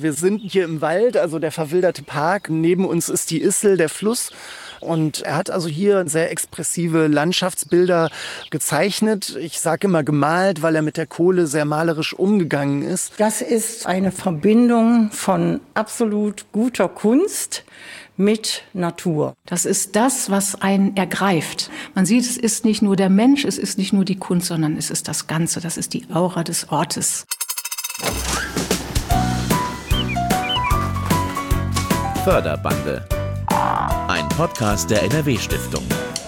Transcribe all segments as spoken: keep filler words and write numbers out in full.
Wir sind hier im Wald, also der verwilderte Park. Neben uns ist die Issel, der Fluss. Und er hat also hier sehr expressive Landschaftsbilder gezeichnet. Ich sage immer gemalt, weil er mit der Kohle sehr malerisch umgegangen ist. Das ist eine Verbindung von absolut guter Kunst mit Natur. Das ist das, was einen ergreift. Man sieht, es ist nicht nur der Mensch, es ist nicht nur die Kunst, sondern es ist das Ganze. Das ist die Aura des Ortes. Förderbande. Ein Podcast der N R W-Stiftung.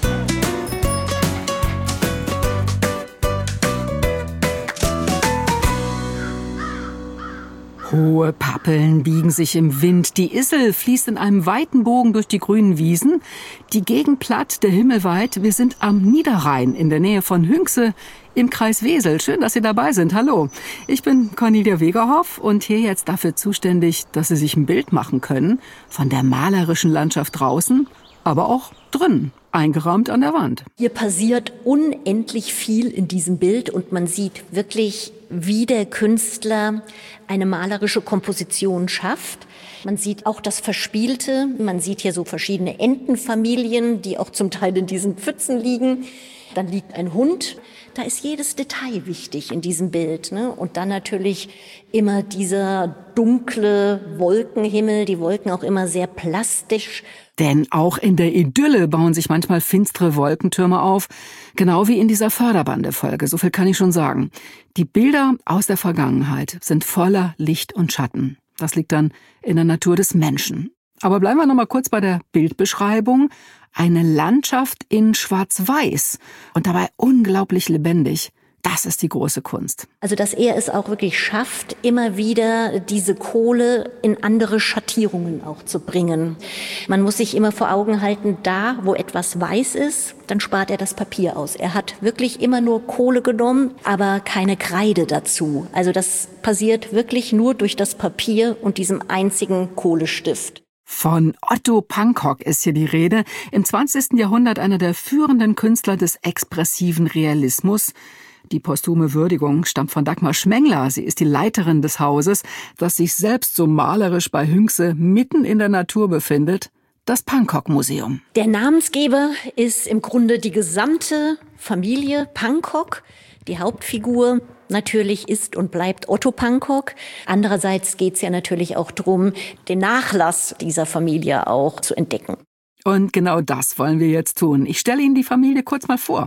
Hohe Pappeln biegen sich im Wind. Die Issel fließt in einem weiten Bogen durch die grünen Wiesen. Die Gegend platt, der Himmel weit. Wir sind am Niederrhein in der Nähe von Hünxe im Kreis Wesel. Schön, dass Sie dabei sind. Hallo, ich bin Cornelia Wegerhoff und hier jetzt dafür zuständig, dass Sie sich ein Bild machen können von der malerischen Landschaft draußen, aber auch drinnen, eingerahmt an der Wand. Hier passiert unendlich viel in diesem Bild und man sieht wirklich, wie der Künstler eine malerische Komposition schafft. Man sieht auch das Verspielte. Man sieht hier so verschiedene Entenfamilien, die auch zum Teil in diesen Pfützen liegen. Dann liegt ein Hund. Da ist jedes Detail wichtig in diesem Bild, ne? Und dann natürlich immer dieser dunkle Wolkenhimmel, die Wolken auch immer sehr plastisch. Denn auch in der Idylle bauen sich manchmal finstere Wolkentürme auf, genau wie in dieser Förderbande-Folge, so viel kann ich schon sagen. Die Bilder aus der Vergangenheit sind voller Licht und Schatten. Das liegt dann in der Natur des Menschen. Aber bleiben wir noch mal kurz bei der Bildbeschreibung. Eine Landschaft in Schwarz-Weiß und dabei unglaublich lebendig. Das ist die große Kunst. Also, dass er es auch wirklich schafft, immer wieder diese Kohle in andere Schattierungen auch zu bringen. Man muss sich immer vor Augen halten, da, wo etwas weiß ist, dann spart er das Papier aus. Er hat wirklich immer nur Kohle genommen, aber keine Kreide dazu. Also, das passiert wirklich nur durch das Papier und diesem einzigen Kohlestift. Von Otto Pankok ist hier die Rede. Im zwanzigsten Jahrhundert einer der führenden Künstler des expressiven Realismus. Die posthume Würdigung stammt von Dagmar Schmengler. Sie ist die Leiterin des Hauses, das sich selbst so malerisch bei Hünxe mitten in der Natur befindet. Das Pankok-Museum. Der Namensgeber ist im Grunde die gesamte Familie Pankok. Die Hauptfigur natürlich ist und bleibt Otto Pankok. Andererseits geht es ja natürlich auch darum, den Nachlass dieser Familie auch zu entdecken. Und genau das wollen wir jetzt tun. Ich stelle Ihnen die Familie kurz mal vor.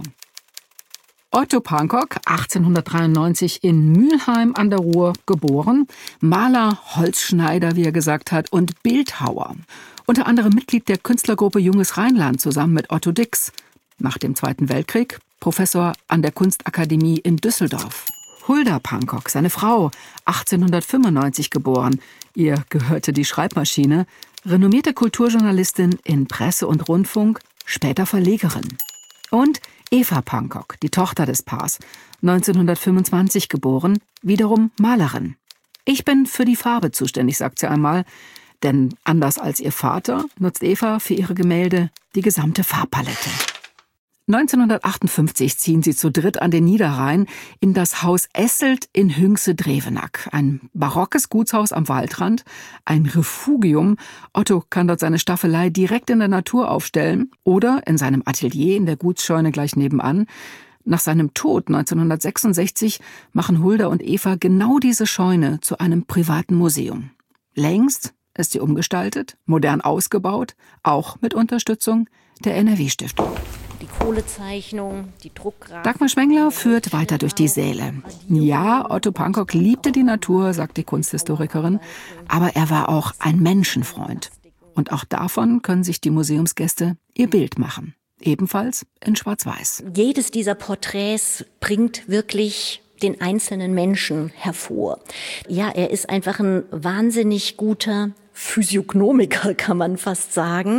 Otto Pankok, achtzehnhundertdreiundneunzig in Mülheim an der Ruhr geboren. Maler, Holzschneider, wie er gesagt hat, und Bildhauer. Unter anderem Mitglied der Künstlergruppe Junges Rheinland zusammen mit Otto Dix. Nach dem Zweiten Weltkrieg Professor an der Kunstakademie in Düsseldorf. Hulda Pankok, seine Frau, achtzehnhundertfünfundneunzig geboren. Ihr gehörte die Schreibmaschine. Renommierte Kulturjournalistin in Presse und Rundfunk, später Verlegerin. Und Eva Pankok, die Tochter des Paars, neunzehnhundertfünfundzwanzig geboren, wiederum Malerin. Ich bin für die Farbe zuständig, sagt sie einmal, denn anders als ihr Vater nutzt Eva für ihre Gemälde die gesamte Farbpalette. neunzehnhundertachtundfünfzig ziehen sie zu dritt an den Niederrhein in das Haus Esselt in Hünxe-Drevenack. Ein barockes Gutshaus am Waldrand, ein Refugium. Otto kann dort seine Staffelei direkt in der Natur aufstellen oder in seinem Atelier in der Gutsscheune gleich nebenan. Nach seinem Tod neunzehnhundertsechsundsechzig machen Hulda und Eva genau diese Scheune zu einem privaten Museum. Längst ist sie umgestaltet, modern ausgebaut, auch mit Unterstützung der N R W-Stiftung. Die Kohlezeichnung, die Druckgrafik. Dagmar Schmengler führt weiter durch die Säle. Ja, Otto Pankok liebte die Natur, sagt die Kunsthistorikerin, aber er war auch ein Menschenfreund. Und auch davon können sich die Museumsgäste ihr Bild machen. Ebenfalls in Schwarz-Weiß. Jedes dieser Porträts bringt wirklich den einzelnen Menschen hervor. Ja, er ist einfach ein wahnsinnig guter Physiognomiker, kann man fast sagen,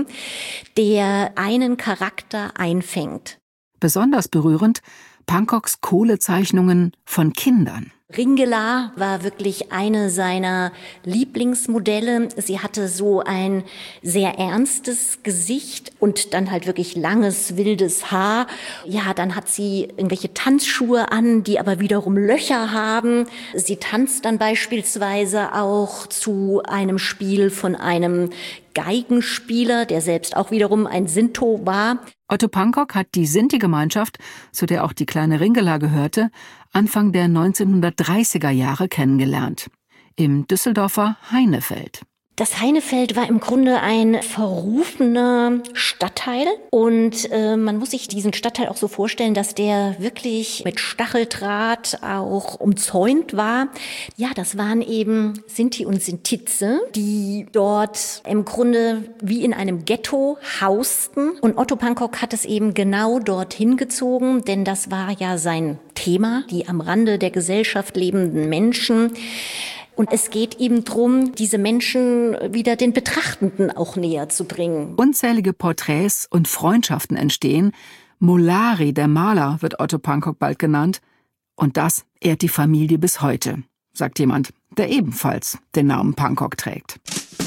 der einen Charakter einfängt. Besonders berührend Pankoks Kohlezeichnungen von Kindern. Ringela war wirklich eine seiner Lieblingsmodelle. Sie hatte so ein sehr ernstes Gesicht und dann halt wirklich langes, wildes Haar. Ja, dann hat sie irgendwelche Tanzschuhe an, die aber wiederum Löcher haben. Sie tanzt dann beispielsweise auch zu einem Spiel von einem Geigenspieler, der selbst auch wiederum ein Sinto war. Otto Pankok hat die Sinti-Gemeinschaft, zu der auch die kleine Ringela gehörte, Anfang der neunzehnhundertdreißiger Jahre kennengelernt. Im Düsseldorfer Heinefeld. Das Heinefeld war im Grunde ein verrufener Stadtteil und äh, man muss sich diesen Stadtteil auch so vorstellen, dass der wirklich mit Stacheldraht auch umzäunt war. Ja, das waren eben Sinti und Sintize, die dort im Grunde wie in einem Ghetto hausten. Und Otto Pankok hat es eben genau dorthin gezogen, denn das war ja sein Thema, die am Rande der Gesellschaft lebenden Menschen. Und es geht eben darum, diese Menschen wieder den Betrachtenden auch näher zu bringen. Unzählige Porträts und Freundschaften entstehen. Molari, der Maler, wird Otto Pankok bald genannt. Und das ehrt die Familie bis heute, sagt jemand, der ebenfalls den Namen Pankok trägt.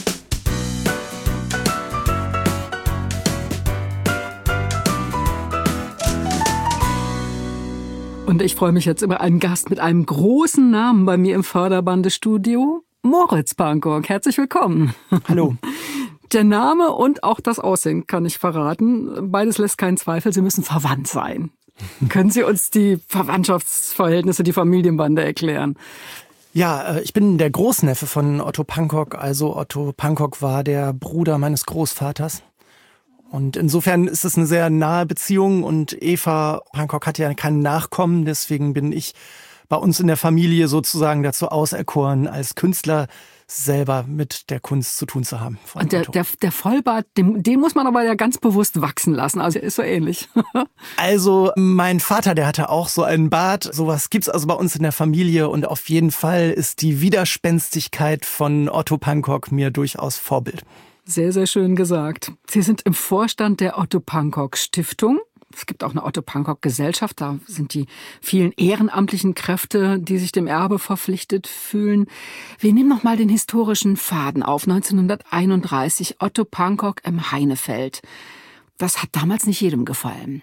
Und ich freue mich jetzt über einen Gast mit einem großen Namen bei mir im Förderbandestudio, Moritz Pankok. Herzlich willkommen. Hallo. Der Name und auch das Aussehen kann ich verraten. Beides lässt keinen Zweifel, Sie müssen verwandt sein. Können Sie uns die Verwandtschaftsverhältnisse, die Familienbande erklären? Ja, ich bin der Großneffe von Otto Pankok. Also Otto Pankok war der Bruder meines Großvaters. Und insofern ist es eine sehr nahe Beziehung und Eva Pankok hat ja keinen Nachkommen, deswegen bin ich bei uns in der Familie sozusagen dazu auserkoren, als Künstler selber mit der Kunst zu tun zu haben. Und der, der, der Vollbart, den, den muss man aber ja ganz bewusst wachsen lassen, also ist so ähnlich. Also mein Vater, der hatte auch so einen Bart, sowas gibt's also bei uns in der Familie und auf jeden Fall ist die Widerspenstigkeit von Otto Pankok mir durchaus Vorbild. Sehr, sehr schön gesagt. Sie sind im Vorstand der Otto Pankok Stiftung. Es gibt auch eine Otto Pankok Gesellschaft. Da sind die vielen ehrenamtlichen Kräfte, die sich dem Erbe verpflichtet fühlen. Wir nehmen noch mal den historischen Faden auf. neunzehnhunderteinunddreißig, Otto Pankok im Heinefeld. Das hat damals nicht jedem gefallen.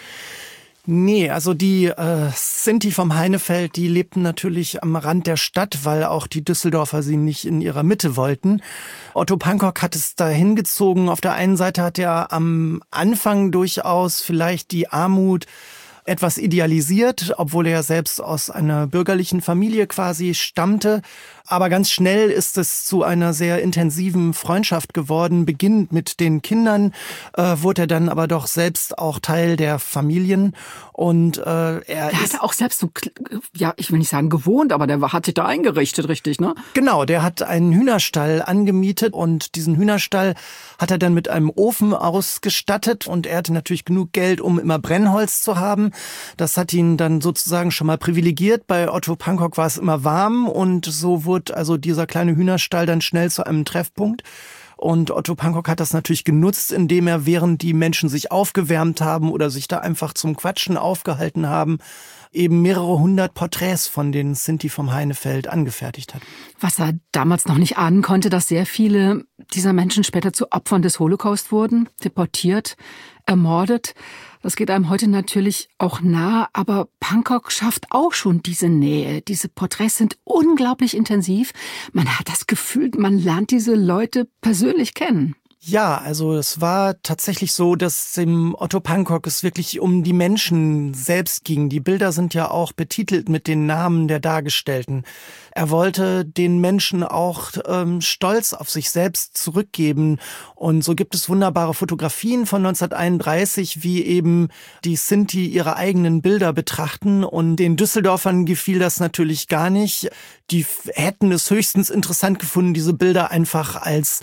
Nee, also die äh, Sinti vom Heinefeld, die lebten natürlich am Rand der Stadt, weil auch die Düsseldorfer sie nicht in ihrer Mitte wollten. Otto Pankok hat es dahin gezogen. Auf der einen Seite hat er am Anfang durchaus vielleicht die Armut etwas idealisiert, obwohl er selbst aus einer bürgerlichen Familie quasi stammte. Aber ganz schnell ist es zu einer sehr intensiven Freundschaft geworden. Beginnend mit den Kindern äh, wurde er dann aber doch selbst auch Teil der Familien. Und äh, er Der ist hatte auch selbst so, ja, ich will nicht sagen gewohnt, aber der hat sich da eingerichtet, richtig, ne? Genau, der hat einen Hühnerstall angemietet und diesen Hühnerstall hat er dann mit einem Ofen ausgestattet und er hatte natürlich genug Geld, um immer Brennholz zu haben. Das hat ihn dann sozusagen schon mal privilegiert. Bei Otto Pankok war es immer warm und so wurde also dieser kleine Hühnerstall dann schnell zu einem Treffpunkt. Und Otto Pankok hat das natürlich genutzt, indem er, während die Menschen sich aufgewärmt haben oder sich da einfach zum Quatschen aufgehalten haben, eben mehrere hundert Porträts von den Sinti vom Heinefeld angefertigt hat. Was er damals noch nicht ahnen konnte, dass sehr viele dieser Menschen später zu Opfern des Holocaust wurden, deportiert, ermordet. Das geht einem heute natürlich auch nahe, aber Pankok schafft auch schon diese Nähe. Diese Porträts sind unglaublich intensiv. Man hat das Gefühl, man lernt diese Leute persönlich kennen. Ja, also es war tatsächlich so, dass dem Otto Pankok es wirklich um die Menschen selbst ging. Die Bilder sind ja auch betitelt mit den Namen der Dargestellten. Er wollte den Menschen auch ähm, Stolz auf sich selbst zurückgeben. Und so gibt es wunderbare Fotografien von neunzehnhunderteinunddreißig, wie eben die Sinti ihre eigenen Bilder betrachten. Und den Düsseldorfern gefiel das natürlich gar nicht. Die hätten es höchstens interessant gefunden, diese Bilder einfach als,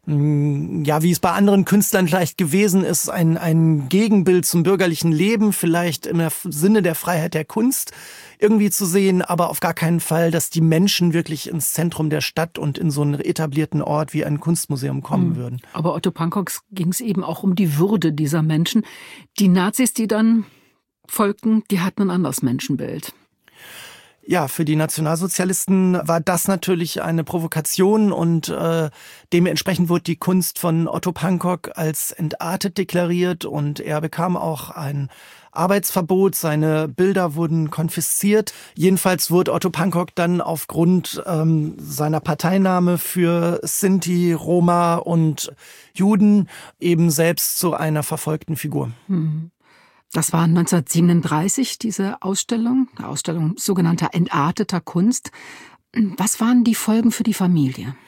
ja, wie es bei anderen Künstlern vielleicht gewesen ist, ein, ein Gegenbild zum bürgerlichen Leben, vielleicht im Sinne der Freiheit der Kunst irgendwie zu sehen, aber auf gar keinen Fall, dass die Menschen wirklich ins Zentrum der Stadt und in so einen etablierten Ort wie ein Kunstmuseum kommen mhm. würden. Aber Otto Pankok ging es eben auch um die Würde dieser Menschen. Die Nazis, die dann folgten, die hatten ein anderes Menschenbild. Ja, für die Nationalsozialisten war das natürlich eine Provokation und äh, dementsprechend wurde die Kunst von Otto Pankok als entartet deklariert und er bekam auch ein Arbeitsverbot, seine Bilder wurden konfisziert. Jedenfalls wurde Otto Pankok dann aufgrund ähm, seiner Parteinahme für Sinti, Roma und Juden eben selbst zu einer verfolgten Figur. Mhm. Das war neunzehnhundertsiebenunddreißig, diese Ausstellung, eine Ausstellung sogenannter entarteter Kunst. Was waren die Folgen für die Familie?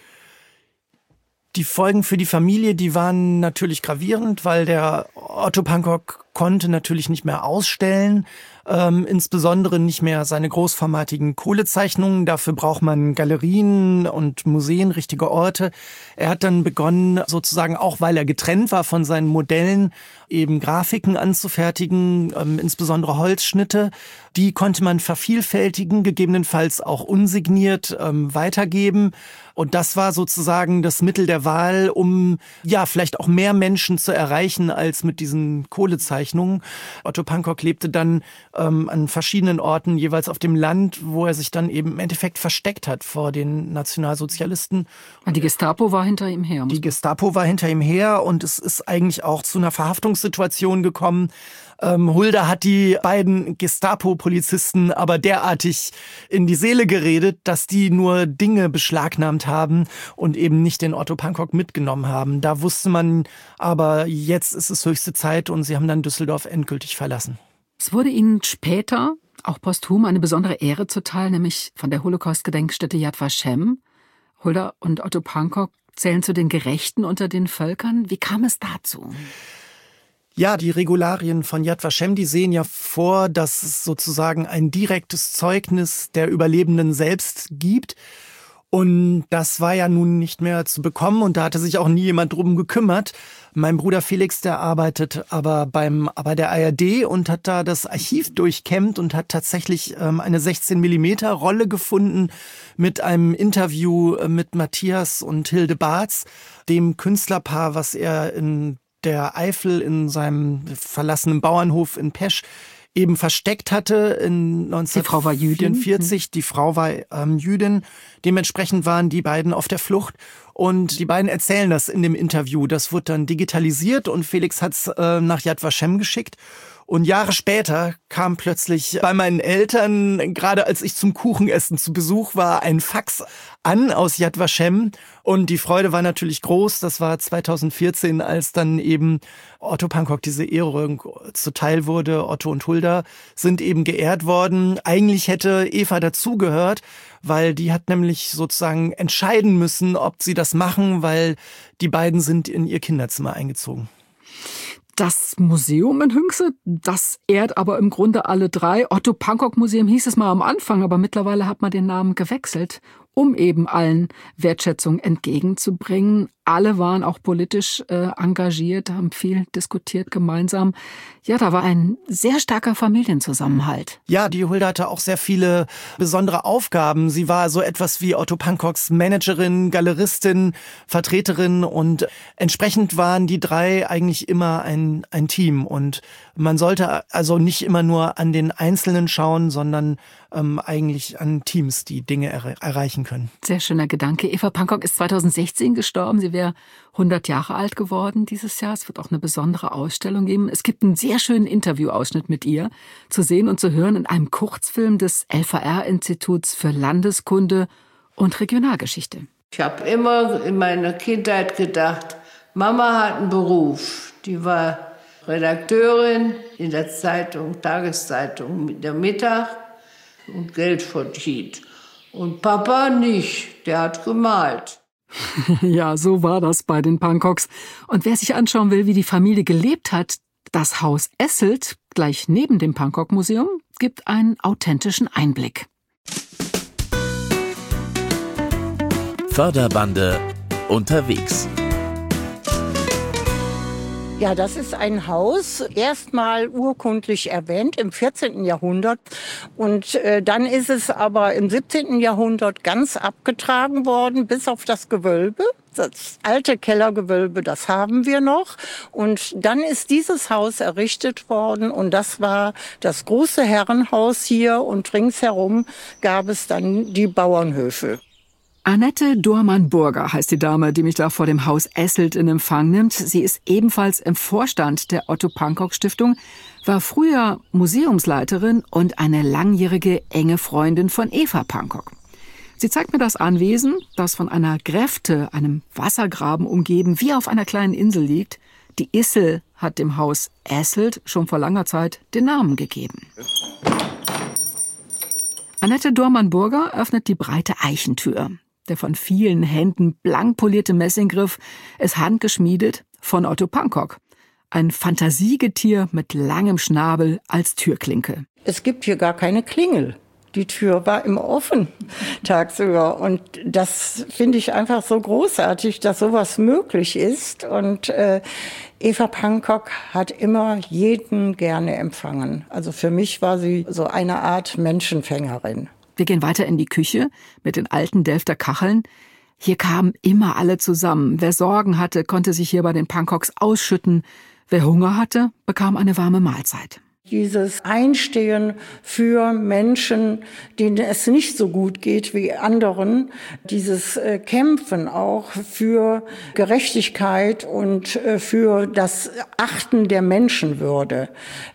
Die Folgen für die Familie, die waren natürlich gravierend, weil der Otto Pankok konnte natürlich nicht mehr ausstellen, ähm, insbesondere nicht mehr seine großformatigen Kohlezeichnungen. Dafür braucht man Galerien und Museen, richtige Orte. Er hat dann begonnen, sozusagen auch, weil er getrennt war von seinen Modellen, eben Grafiken anzufertigen, ähm, insbesondere Holzschnitte. Die konnte man vervielfältigen, gegebenenfalls auch unsigniert ähm, weitergeben. Und das war sozusagen das Mittel der Wahl, um ja vielleicht auch mehr Menschen zu erreichen als mit diesen Kohlezeichnungen. Otto Pankok lebte dann ähm, an verschiedenen Orten, jeweils auf dem Land, wo er sich dann eben im Endeffekt versteckt hat vor den Nationalsozialisten. Und die Gestapo war hinter ihm her. Die Gestapo war hinter ihm her und es ist eigentlich auch zu einer Verhaftungssituation gekommen. Ähm, Hulda hat die beiden Gestapo-Polizisten aber derartig in die Seele geredet, dass die nur Dinge beschlagnahmt haben und eben nicht den Otto Pankok mitgenommen haben. Da wusste man aber, jetzt ist es höchste Zeit und sie haben dann Düsseldorf endgültig verlassen. Es wurde ihnen später, auch posthum, eine besondere Ehre zuteil, nämlich von der Holocaust-Gedenkstätte Yad Vashem. Hulda und Otto Pankok zählen zu den Gerechten unter den Völkern. Wie kam es dazu? Ja, die Regularien von Yad Vashem, die sehen ja vor, dass es sozusagen ein direktes Zeugnis der Überlebenden selbst gibt. Und das war ja nun nicht mehr zu bekommen und da hatte sich auch nie jemand drum gekümmert. Mein Bruder Felix, der arbeitet aber beim bei der A R D und hat da das Archiv durchkämmt und hat tatsächlich ähm, eine sechzehn Millimeter Rolle gefunden mit einem Interview mit Matthias und Hilde Barz, dem Künstlerpaar, was er in der Eifel in seinem verlassenen Bauernhof in Pesch eben versteckt hatte in neunzehnhundertvierundvierzig. Die Frau war Jüdin. Die Frau war ähm, Jüdin. Dementsprechend waren die beiden auf der Flucht. Und die beiden erzählen das in dem Interview. Das wurde dann digitalisiert und Felix hat es äh, nach Yad Vashem geschickt. Und Jahre später kam plötzlich bei meinen Eltern, gerade als ich zum Kuchenessen zu Besuch war, ein Fax an aus Yad Vashem. Und die Freude war natürlich groß. Das war zweitausendvierzehn, als dann eben Otto Pankok diese Ehrung zuteil wurde. Otto und Hulda sind eben geehrt worden. Eigentlich hätte Eva dazugehört, weil die hat nämlich sozusagen entscheiden müssen, ob sie das machen, weil die beiden sind in ihr Kinderzimmer eingezogen. Das Museum in Hünxe, das ehrt aber im Grunde alle drei. Otto Pankok Museum hieß es mal am Anfang, aber mittlerweile hat man den Namen gewechselt, um eben allen Wertschätzung entgegenzubringen. Alle waren auch politisch äh, engagiert, haben viel diskutiert gemeinsam. Ja, da war ein sehr starker Familienzusammenhalt. Ja, die Hulda hatte auch sehr viele besondere Aufgaben. Sie war so etwas wie Otto Pankoks Managerin, Galeristin, Vertreterin und entsprechend waren die drei eigentlich immer ein, ein Team. Und man sollte also nicht immer nur an den Einzelnen schauen, sondern ähm, eigentlich an Teams, die Dinge er- erreichen können. Sehr schöner Gedanke. Eva Pankok ist zweitausendsechzehn gestorben. Sie wäre hundert Jahre alt geworden dieses Jahr. Es wird auch eine besondere Ausstellung geben. Es gibt einen sehr schönen Interviewausschnitt mit ihr zu sehen und zu hören in einem Kurzfilm des L V R-Instituts für Landeskunde und Regionalgeschichte. Ich habe immer in meiner Kindheit gedacht, Mama hat einen Beruf. Die war Redakteurin in der Zeitung, Tageszeitung mit der Mittag und Geld verdient. Und Papa nicht, der hat gemalt. Ja, so war das bei den Pankoks. Und wer sich anschauen will, wie die Familie gelebt hat, das Haus Esselt, gleich neben dem Pankok-Museum, gibt einen authentischen Einblick. Förderbande unterwegs. Ja, das ist ein Haus, erstmal urkundlich erwähnt im vierzehnten Jahrhundert. Und äh, dann ist es aber im siebzehnten Jahrhundert ganz abgetragen worden, bis auf das Gewölbe. Das alte Kellergewölbe, das haben wir noch. Und dann ist dieses Haus errichtet worden und das war das große Herrenhaus hier und ringsherum gab es dann die Bauernhöfe. Annette Dohrmann-Burger heißt die Dame, die mich da vor dem Haus Esselt in Empfang nimmt. Sie ist ebenfalls im Vorstand der Otto-Pankok-Stiftung, war früher Museumsleiterin und eine langjährige enge Freundin von Eva Pankok. Sie zeigt mir das Anwesen, das von einer Gräfte, einem Wassergraben umgeben, wie auf einer kleinen Insel liegt. Die Issel hat dem Haus Esselt schon vor langer Zeit den Namen gegeben. Annette Dohrmann-Burger öffnet die breite Eichentür. Der von vielen Händen blank polierte Messinggriff ist handgeschmiedet von Otto Pankok. Ein Fantasiegetier mit langem Schnabel als Türklinke. Es gibt hier gar keine Klingel. Die Tür war immer offen tagsüber. Und das finde ich einfach so großartig, dass sowas möglich ist. Und äh, Eva Pankok hat immer jeden gerne empfangen. Also für mich war sie so eine Art Menschenfängerin. Wir gehen weiter in die Küche mit den alten Delfter Kacheln. Hier kamen immer alle zusammen. Wer Sorgen hatte, konnte sich hier bei den Pankoks ausschütten. Wer Hunger hatte, bekam eine warme Mahlzeit. Dieses Einstehen für Menschen, denen es nicht so gut geht wie anderen, dieses Kämpfen auch für Gerechtigkeit und für das Achten der Menschenwürde,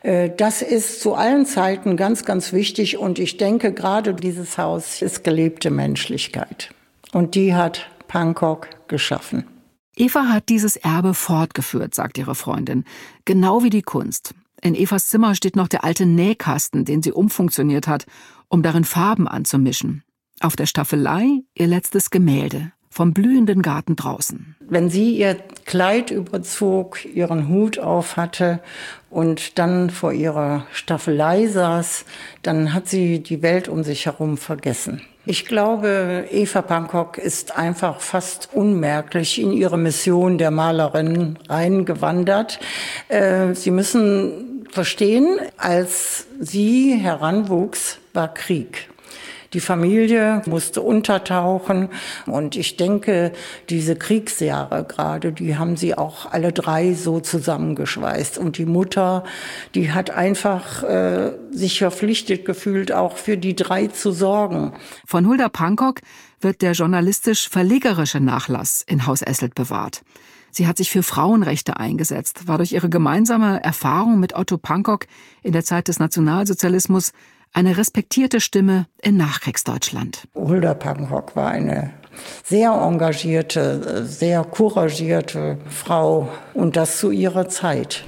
das ist zu allen Zeiten ganz, ganz wichtig. Und ich denke, gerade dieses Haus ist gelebte Menschlichkeit. Und die hat Pankok geschaffen. Eva hat dieses Erbe fortgeführt, sagt ihre Freundin, genau wie die Kunst. In Evas Zimmer steht noch der alte Nähkasten, den sie umfunktioniert hat, um darin Farben anzumischen. Auf der Staffelei ihr letztes Gemälde vom blühenden Garten draußen. Wenn sie ihr Kleid überzog, ihren Hut auf hatte und dann vor ihrer Staffelei saß, dann hat sie die Welt um sich herum vergessen. Ich glaube, Eva Pankok ist einfach fast unmerklich in ihre Mission der Malerin reingewandert. Äh, Sie müssen verstehen, als sie heranwuchs, war Krieg. Die Familie musste untertauchen und ich denke, diese Kriegsjahre gerade, die haben sie auch alle drei so zusammengeschweißt. Und die Mutter, die hat einfach äh, sich verpflichtet gefühlt, auch für die drei zu sorgen. Von Hulda Pankok wird der journalistisch-verlegerische Nachlass in Haus Esselt bewahrt. Sie hat sich für Frauenrechte eingesetzt, war durch ihre gemeinsame Erfahrung mit Otto Pankok in der Zeit des Nationalsozialismus eine respektierte Stimme in Nachkriegsdeutschland. Hulda Pankok war eine sehr engagierte, sehr couragierte Frau und das zu ihrer Zeit.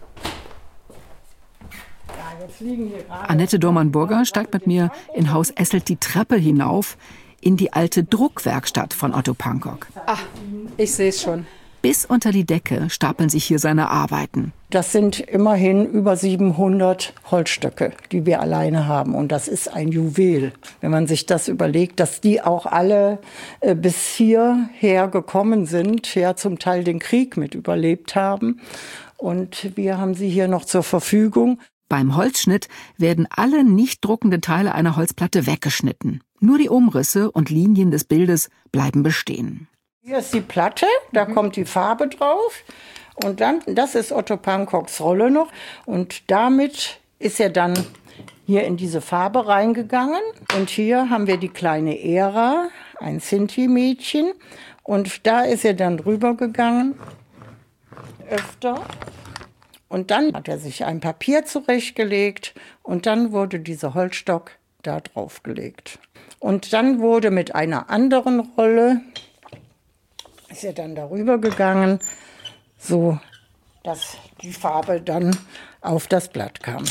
Annette Dohrmann-Burger steigt mit mir in Haus Esselt die Treppe hinauf in die alte Druckwerkstatt von Otto Pankok. Ah, ich sehe es schon. Bis unter die Decke stapeln sich hier seine Arbeiten. Das sind immerhin über siebenhundert Holzstöcke, die wir alleine haben. Und das ist ein Juwel, wenn man sich das überlegt, dass die auch alle äh, bis hierher gekommen sind, ja zum Teil den Krieg mit überlebt haben. Und wir haben sie hier noch zur Verfügung. Beim Holzschnitt werden alle nicht druckenden Teile einer Holzplatte weggeschnitten. Nur die Umrisse und Linien des Bildes bleiben bestehen. Hier ist die Platte, da mhm. kommt die Farbe drauf. Und dann, das ist Otto Pankoks Rolle noch. Und damit ist er dann hier in diese Farbe reingegangen. Und hier haben wir die kleine Era, ein Sinti-Mädchen. Und da ist er dann drüber gegangen, öfter. Und dann hat er sich ein Papier zurechtgelegt. Und dann wurde dieser Holzstock da drauf gelegt. Und dann wurde mit einer anderen Rolle, ist er dann darüber gegangen, so dass die Farbe dann auf das Blatt kam.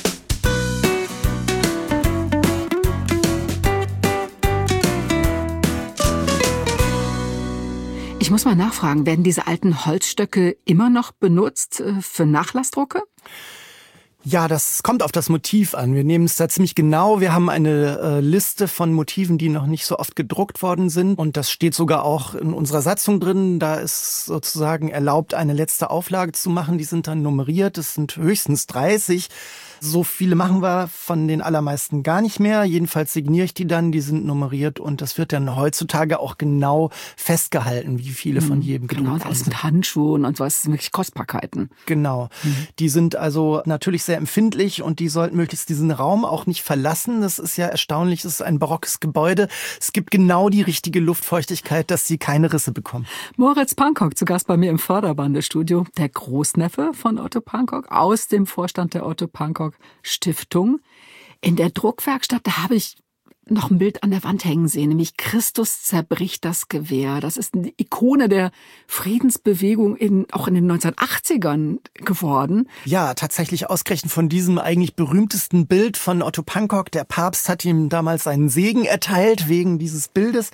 Ich muss mal nachfragen, werden diese alten Holzstöcke immer noch benutzt für Nachlassdrucke? Ja, das kommt auf das Motiv an. Wir nehmen es da ziemlich genau. Wir haben eine äh, Liste von Motiven, die noch nicht so oft gedruckt worden sind. Und das steht sogar auch in unserer Satzung drin. Da ist sozusagen erlaubt, eine letzte Auflage zu machen. Die sind dann nummeriert. Es sind höchstens dreißig. So viele machen wir von den allermeisten gar nicht mehr. Jedenfalls signiere ich die dann, die sind nummeriert und das wird dann heutzutage auch genau festgehalten, wie viele von jedem gedruckt genau, worden alles sind. mit Handschuhen und so, das sind wirklich Kostbarkeiten. Genau. Mhm. Die sind also natürlich sehr empfindlich und die sollten möglichst diesen Raum auch nicht verlassen. Das ist ja erstaunlich, es ist ein barockes Gebäude. Es gibt genau die richtige Luftfeuchtigkeit, dass sie keine Risse bekommen. Moritz Pankok zu Gast bei mir im Förderbandestudio, der Großneffe von Otto Pankok, aus dem Vorstand der Otto Pankok Stiftung. In der Druckwerkstatt, da habe ich noch ein Bild an der Wand hängen sehen, nämlich Christus zerbricht das Gewehr. Das ist eine Ikone der Friedensbewegung in, auch in den neunzehnhundertachtzigern geworden. Ja, tatsächlich ausgerechnet von diesem eigentlich berühmtesten Bild von Otto Pankok. Der Papst hat ihm damals seinen Segen erteilt wegen dieses Bildes.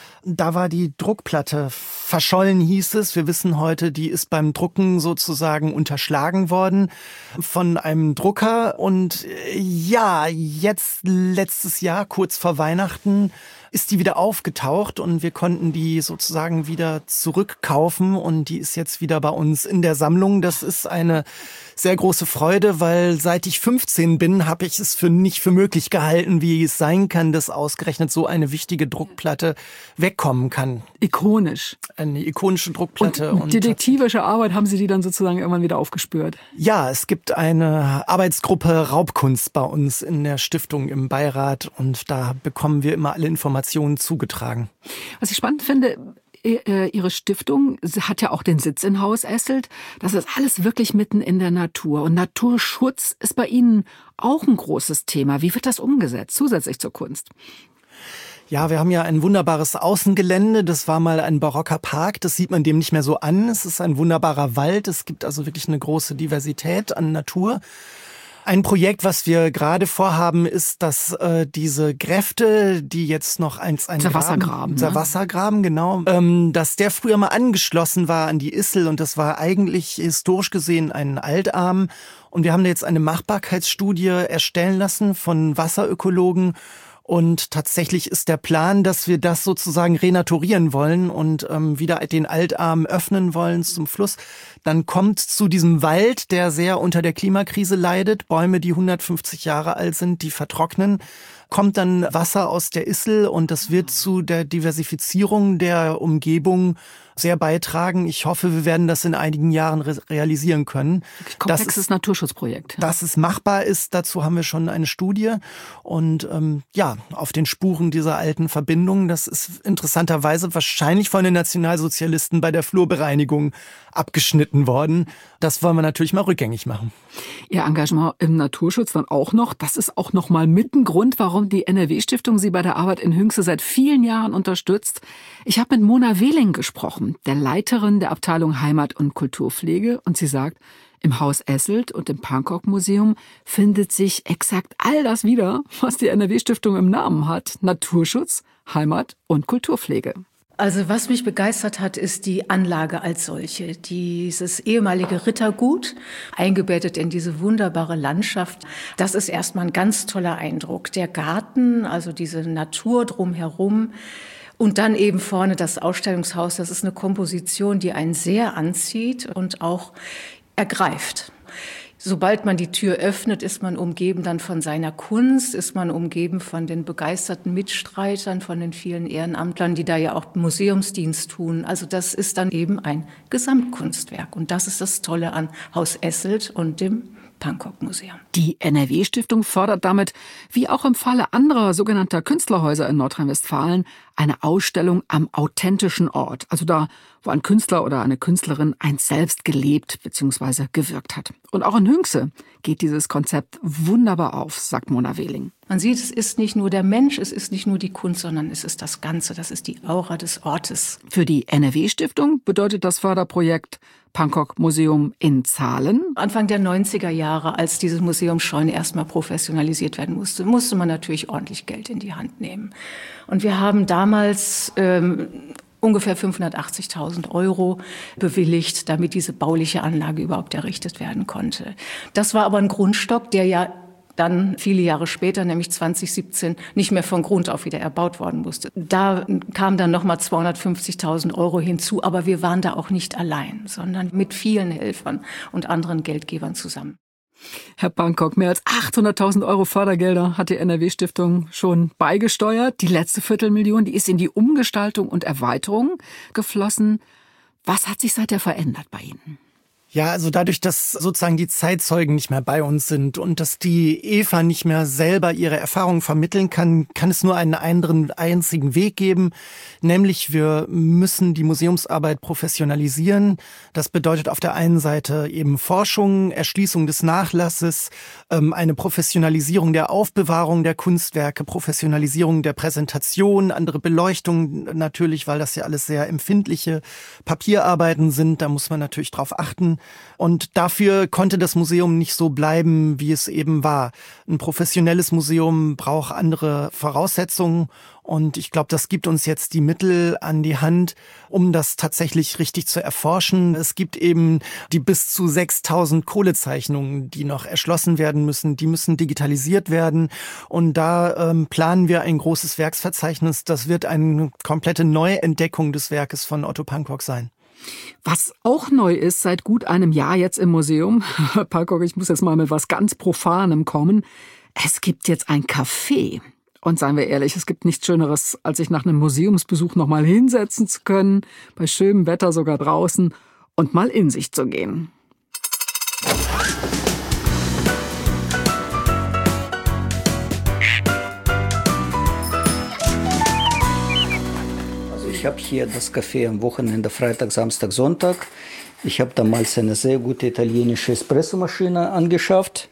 Da war die Druckplatte verschollen, hieß es. Wir wissen heute, die ist beim Drucken sozusagen unterschlagen worden von einem Drucker. Und ja, jetzt letztes Jahr, kurz vor Weihnachten, ist die wieder aufgetaucht und wir konnten die sozusagen wieder zurückkaufen und die ist jetzt wieder bei uns in der Sammlung. Das ist eine sehr große Freude, weil seit ich fünfzehn bin, habe ich es für nicht für möglich gehalten, wie es sein kann, dass ausgerechnet so eine wichtige Druckplatte wegkommen kann. Ikonisch. Eine ikonische Druckplatte. Und, und detektivische Arbeit haben Sie die dann sozusagen irgendwann wieder aufgespürt? Ja, es gibt eine Arbeitsgruppe Raubkunst bei uns in der Stiftung im Beirat und da bekommen wir immer alle Informationen zugetragen. Was ich spannend finde, Ihre Stiftung hat ja auch den Sitz in Haus Esselt. Das ist alles wirklich mitten in der Natur. Und Naturschutz ist bei Ihnen auch ein großes Thema. Wie wird das umgesetzt, zusätzlich zur Kunst? Ja, wir haben ja ein wunderbares Außengelände. Das war mal ein barocker Park. Das sieht man dem nicht mehr so an. Es ist ein wunderbarer Wald. Es gibt also wirklich eine große Diversität an Natur. Ein Projekt, was wir gerade vorhaben, ist, dass äh, diese Gräfte, die jetzt noch eins ein der Wassergraben, der ne? Wassergraben, genau, ähm, dass der früher mal angeschlossen war an die Issel und das war eigentlich historisch gesehen ein Altarm. Und wir haben da jetzt eine Machbarkeitsstudie erstellen lassen von Wasserökologen. Und tatsächlich ist der Plan, dass wir das sozusagen renaturieren wollen und ähm, wieder den Altarm öffnen wollen zum Fluss. Dann kommt zu diesem Wald, der sehr unter der Klimakrise leidet, Bäume, die hundertfünfzig Jahre alt sind, die vertrocknen, kommt dann Wasser aus der Issel und das wird zu der Diversifizierung der Umgebung sehr beitragen. Ich hoffe, wir werden das in einigen Jahren re- realisieren können. Komplexes ist, Naturschutzprojekt. Ja. Dass es machbar ist, dazu haben wir schon eine Studie. Und ähm, ja, auf den Spuren dieser alten Verbindungen, das ist interessanterweise wahrscheinlich von den Nationalsozialisten bei der Flurbereinigung abgeschnitten worden. Das wollen wir natürlich mal rückgängig machen. Ihr Engagement im Naturschutz dann auch noch, das ist auch noch mal mit ein Grund, warum die N R W-Stiftung Sie bei der Arbeit in Hünxe seit vielen Jahren unterstützt. Ich habe mit Mona Wehling gesprochen, der Leiterin der Abteilung Heimat- und Kulturpflege, und sie sagt, im Haus Esselt und im Pankok-Museum findet sich exakt all das wieder, was die N R W-Stiftung im Namen hat: Naturschutz, Heimat- und Kulturpflege. Also was mich begeistert hat, ist die Anlage als solche. Dieses ehemalige Rittergut, eingebettet in diese wunderbare Landschaft. Das ist erstmal ein ganz toller Eindruck. Der Garten, also diese Natur drumherum. Und dann eben vorne das Ausstellungshaus. Das ist eine Komposition, die einen sehr anzieht und auch ergreift. Sobald man die Tür öffnet, ist man umgeben dann von seiner Kunst, ist man umgeben von den begeisterten Mitstreitern, von den vielen Ehrenamtlern, die da ja auch Museumsdienst tun. Also das ist dann eben ein Gesamtkunstwerk. Und das ist das Tolle an Haus Esselt und dem Pankok-Museum. Die N R W-Stiftung fördert damit, wie auch im Falle anderer sogenannter Künstlerhäuser in Nordrhein-Westfalen, eine Ausstellung am authentischen Ort. Also da, wo ein Künstler oder eine Künstlerin einst selbst gelebt bzw. gewirkt hat. Und auch in Hünxe geht dieses Konzept wunderbar auf, sagt Mona Wehling. Man sieht, es ist nicht nur der Mensch, es ist nicht nur die Kunst, sondern es ist das Ganze. Das ist die Aura des Ortes. Für die N R W-Stiftung bedeutet das Förderprojekt Pankok-Museum in Zahlen. Anfang der neunziger Jahre, als dieses Museum schon erstmal professionalisiert werden musste, musste man natürlich ordentlich Geld in die Hand nehmen. Und wir haben damals ähm, ungefähr fünfhundertachtzigtausend Euro bewilligt, damit diese bauliche Anlage überhaupt errichtet werden konnte. Das war aber ein Grundstock, der ja dann viele Jahre später, nämlich zwanzig siebzehn, nicht mehr von Grund auf wieder erbaut worden musste. Da kamen dann nochmal zweihundertfünfzigtausend Euro hinzu, aber wir waren da auch nicht allein, sondern mit vielen Helfern und anderen Geldgebern zusammen. Herr Pankok, mehr als achthunderttausend Euro Fördergelder hat die N R W-Stiftung schon beigesteuert. Die letzte Viertelmillion, die ist in die Umgestaltung und Erweiterung geflossen. Was hat sich seither verändert bei Ihnen? Ja, also dadurch, dass sozusagen die Zeitzeugen nicht mehr bei uns sind und dass die Eva nicht mehr selber ihre Erfahrungen vermitteln kann, kann es nur einen anderen, einzigen Weg geben, nämlich wir müssen die Museumsarbeit professionalisieren. Das bedeutet auf der einen Seite eben Forschung, Erschließung des Nachlasses, eine Professionalisierung der Aufbewahrung der Kunstwerke, Professionalisierung der Präsentation, andere Beleuchtung natürlich, weil das ja alles sehr empfindliche Papierarbeiten sind, da muss man natürlich drauf achten. Und dafür konnte das Museum nicht so bleiben, wie es eben war. Ein professionelles Museum braucht andere Voraussetzungen. Und ich glaube, das gibt uns jetzt die Mittel an die Hand, um das tatsächlich richtig zu erforschen. Es gibt eben die bis zu sechstausend Kohlezeichnungen, die noch erschlossen werden müssen. Die müssen digitalisiert werden. Und da ähm, planen wir ein großes Werksverzeichnis. Das wird eine komplette Neuentdeckung des Werkes von Otto Pankok sein. Was auch neu ist seit gut einem Jahr jetzt im Museum, Herr Pankok, ich muss jetzt mal mit was ganz Profanem kommen, es gibt jetzt ein Café. Und seien wir ehrlich, es gibt nichts Schöneres, als sich nach einem Museumsbesuch noch mal hinsetzen zu können, bei schönem Wetter sogar draußen, und mal in sich zu gehen. Ich habe hier das Café am Wochenende, Freitag, Samstag, Sonntag. Ich habe damals eine sehr gute italienische Espressomaschine angeschafft.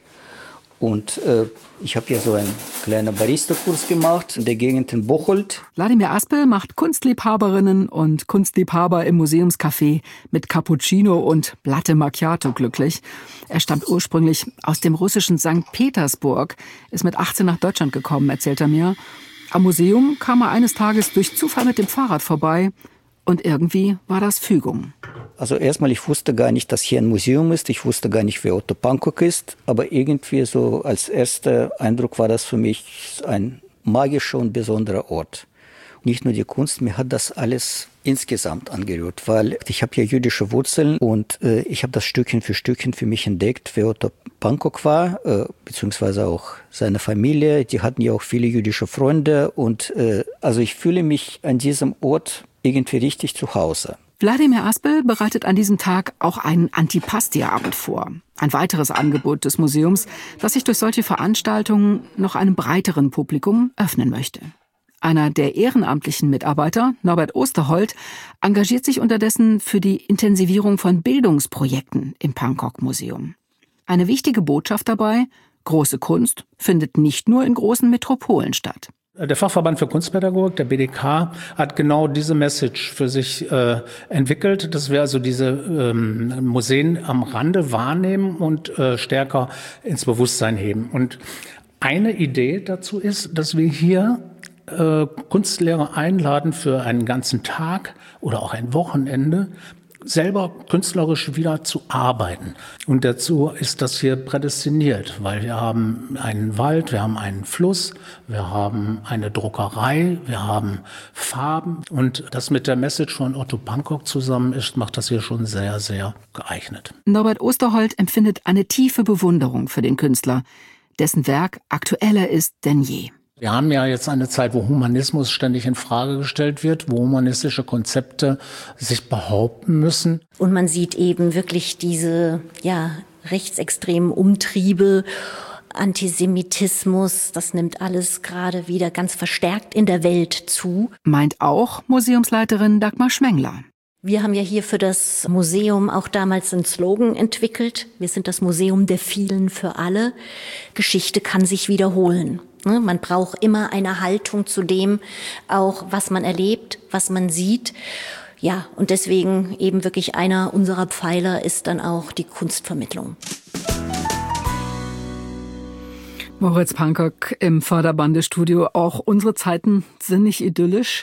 Und äh, ich habe hier so einen kleinen Barista-Kurs gemacht in der Gegend in Bocholt. Wladimir Aspel macht Kunstliebhaberinnen und Kunstliebhaber im Museumscafé mit Cappuccino und Latte Macchiato glücklich. Er stammt ursprünglich aus dem russischen Sankt Petersburg, ist mit achtzehn nach Deutschland gekommen, erzählt er mir. Am Museum kam er eines Tages durch Zufall mit dem Fahrrad vorbei und irgendwie war das Fügung. Also erstmal, ich wusste gar nicht, dass hier ein Museum ist. Ich wusste gar nicht, wer Otto Pankok ist. Aber irgendwie so als erster Eindruck war das für mich ein magischer und besonderer Ort. Nicht nur die Kunst, mir hat das alles insgesamt angerührt, weil ich habe ja jüdische Wurzeln und äh, ich habe das Stückchen für Stückchen für mich entdeckt, wer Otto Pankok war, äh, beziehungsweise auch seine Familie. Die hatten ja auch viele jüdische Freunde und äh, also ich fühle mich an diesem Ort irgendwie richtig zu Hause. Wladimir Aspel bereitet an diesem Tag auch einen Antipasti-Abend vor. Ein weiteres Angebot des Museums, das sich durch solche Veranstaltungen noch einem breiteren Publikum öffnen möchte. Einer der ehrenamtlichen Mitarbeiter, Norbert Osterholt, engagiert sich unterdessen für die Intensivierung von Bildungsprojekten im Pankok-Museum. Eine wichtige Botschaft dabei: große Kunst findet nicht nur in großen Metropolen statt. Der Fachverband für Kunstpädagogik, der B D K, hat genau diese Message für sich äh, entwickelt, dass wir also diese ähm, Museen am Rande wahrnehmen und äh, stärker ins Bewusstsein heben. Und eine Idee dazu ist, dass wir hier äh, Kunstlehrer einladen für einen ganzen Tag oder auch ein Wochenende, selber künstlerisch wieder zu arbeiten. Und dazu ist das hier prädestiniert, weil wir haben einen Wald, wir haben einen Fluss, wir haben eine Druckerei, wir haben Farben. Und das mit der Message von Otto Pankok zusammen ist, macht das hier schon sehr, sehr geeignet. Norbert Osterholt empfindet eine tiefe Bewunderung für den Künstler, dessen Werk aktueller ist denn je. Wir haben ja jetzt eine Zeit, wo Humanismus ständig in Frage gestellt wird, wo humanistische Konzepte sich behaupten müssen. Und man sieht eben wirklich diese, ja, rechtsextremen Umtriebe, Antisemitismus, das nimmt alles gerade wieder ganz verstärkt in der Welt zu. Meint auch Museumsleiterin Dagmar Schmengler. Wir haben ja hier für das Museum auch damals einen Slogan entwickelt. Wir sind das Museum der vielen für alle. Geschichte kann sich wiederholen. Man braucht immer eine Haltung zu dem, auch was man erlebt, was man sieht. Ja, und deswegen eben wirklich einer unserer Pfeiler ist dann auch die Kunstvermittlung. Moritz Pankok im Förderbandestudio. Auch unsere Zeiten sind nicht idyllisch.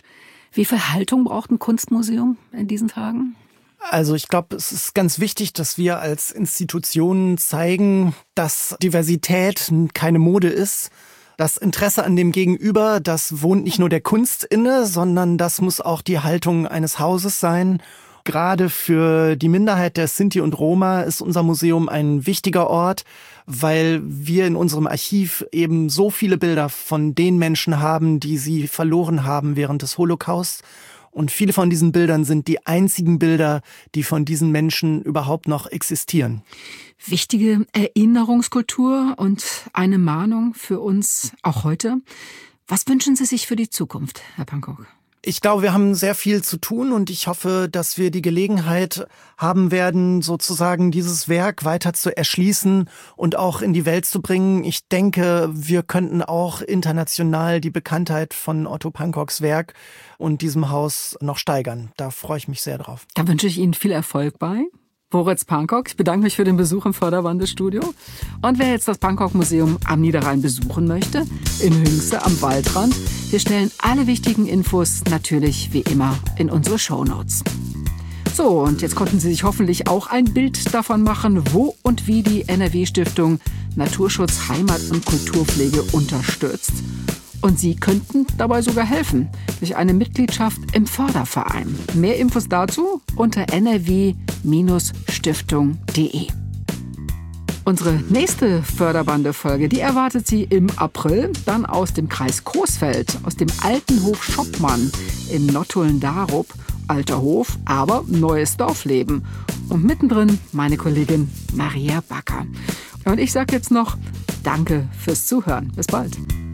Wie viel Haltung braucht ein Kunstmuseum in diesen Tagen? Also ich glaube, es ist ganz wichtig, dass wir als Institutionen zeigen, dass Diversität keine Mode ist. Das Interesse an dem Gegenüber, das wohnt nicht nur der Kunst inne, sondern das muss auch die Haltung eines Hauses sein. Gerade für die Minderheit der Sinti und Roma ist unser Museum ein wichtiger Ort, weil wir in unserem Archiv eben so viele Bilder von den Menschen haben, die sie verloren haben während des Holocaust. Und viele von diesen Bildern sind die einzigen Bilder, die von diesen Menschen überhaupt noch existieren. Wichtige Erinnerungskultur und eine Mahnung für uns auch heute. Was wünschen Sie sich für die Zukunft, Herr Pankok? Ich glaube, wir haben sehr viel zu tun und ich hoffe, dass wir die Gelegenheit haben werden, sozusagen dieses Werk weiter zu erschließen und auch in die Welt zu bringen. Ich denke, wir könnten auch international die Bekanntheit von Otto Pankoks Werk und diesem Haus noch steigern. Da freue ich mich sehr drauf. Da wünsche ich Ihnen viel Erfolg bei. Boris Pankok, ich bedanke mich für den Besuch im Förderbandestudio. Und wer jetzt das Pankok-Museum am Niederrhein besuchen möchte, in Hünxe am Waldrand, wir stellen alle wichtigen Infos natürlich wie immer in unsere Shownotes. So, und jetzt konnten Sie sich hoffentlich auch ein Bild davon machen, wo und wie die N R W-Stiftung Naturschutz, Heimat und Kulturpflege unterstützt. Und Sie könnten dabei sogar helfen, durch eine Mitgliedschaft im Förderverein. Mehr Infos dazu unter n r w Stiftung punkt d e. Unsere nächste Förderbande-Folge, die erwartet Sie im April, dann aus dem Kreis Coesfeld, aus dem alten Hof Schoppmann in Nottuln-Darup, alter Hof, aber neues Dorfleben. Und mittendrin meine Kollegin Maria Backer. Und ich sage jetzt noch Danke fürs Zuhören. Bis bald.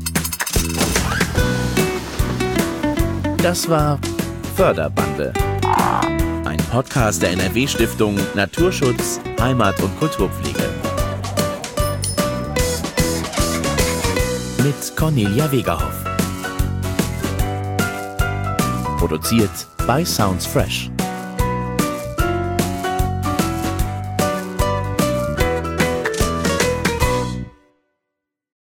Das war Förderbande, ein Podcast der N R W-Stiftung Naturschutz, Heimat und Kulturpflege. Mit Cornelia Wegerhoff. Produziert bei Sounds Fresh.